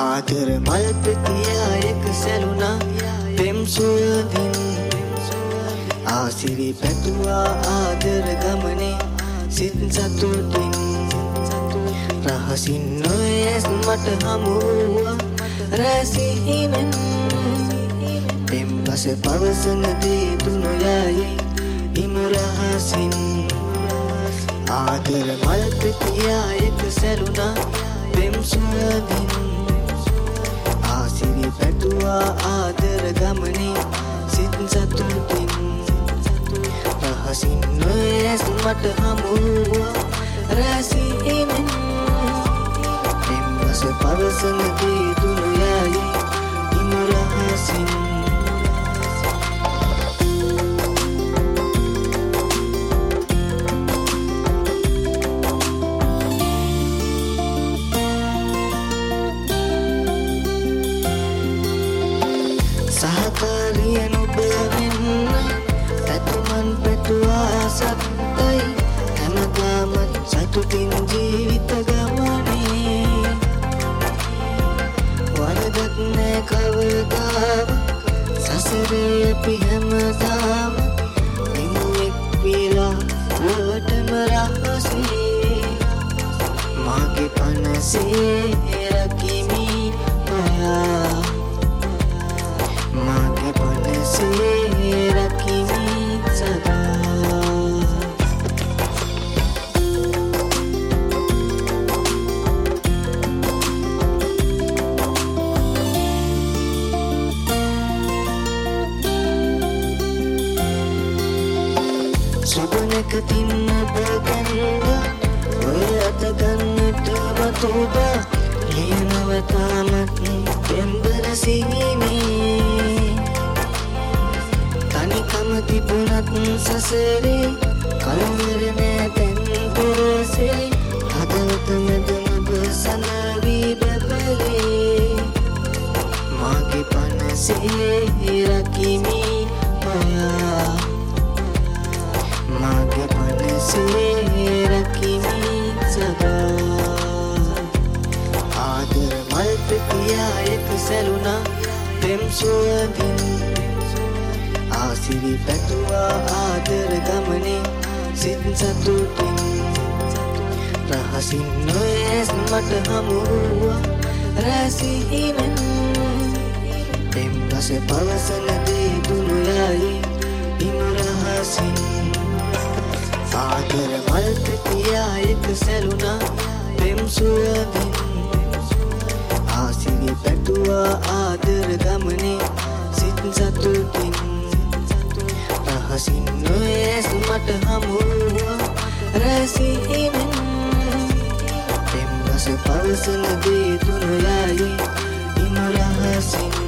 ආදර මල් පෙතියා එක සැලුණා පෙම් සුවඳින් ආසිරි පැතුවා ආදර ගමනේ සිත් සතුටින් රහසින් නොයස් මට හමුවා රැසිහිනෙන් පෙම්බස පවසන දේ දුනොයයි ඉම රහසින් ආදර මල් පෙතියා එක සැලුණා පෙම් සුවඳින් ආසිරි පැතුවා ආදර ගමනේ සිත් සතුටින් රහසින් නොයස් මට හමුවා රැසිහිනෙන් පෙම්බස පවසන දේ දුනොයයි ඉම රහසින් සහකාරිය නුඹ වෙන්න පැතුමන් පැතුවා සත්තයි හැමදාමත් සතුටින් ජීවිත ගමනේ වරදක් නෑ කවදාවත් සසරේ අපි හැමදාම එමුෙක් විලා වටම රහසේ මාගේ පනසේ රකිමි ඔයා මාගේ පනසේ රකිමි සදා සුබනකතින් ඔබගන්න ඔය අතගන්නට වතුබා ලියනවතාමත් පෙම්බර සිහිනේ තනිකම තිබුණත් සසරේ කලවර නෑ තැන් පොරසේ හදවත මැද ඔබ සනවී බබලේ මාගේ පනසේ රකිමි ඔයා මාගේ පනසේ රකිමි සදා ආදර මල් පෙතියා එක සැලුණා පෙම් සුවඳින් ආසිරි පැතුවා ආදර ගමනේ සිත් සතුටින් රහසින් නොයස් මට හමුවා රැසිහිනෙන් පෙම්බස පවසන දේ දුනොයයි ඉම රහසින් ආදර මල් පෙතියා එක සැලුණා පෙම් සුවඳින් ආසිරි පැතුවා ආදර ගමනේ සිත් සතුටින් රහසින් නොයස් මට හමුවා රැසිහිනෙන් පෙම්බස පවසන දේ දුනොයයි ඉම රහසින්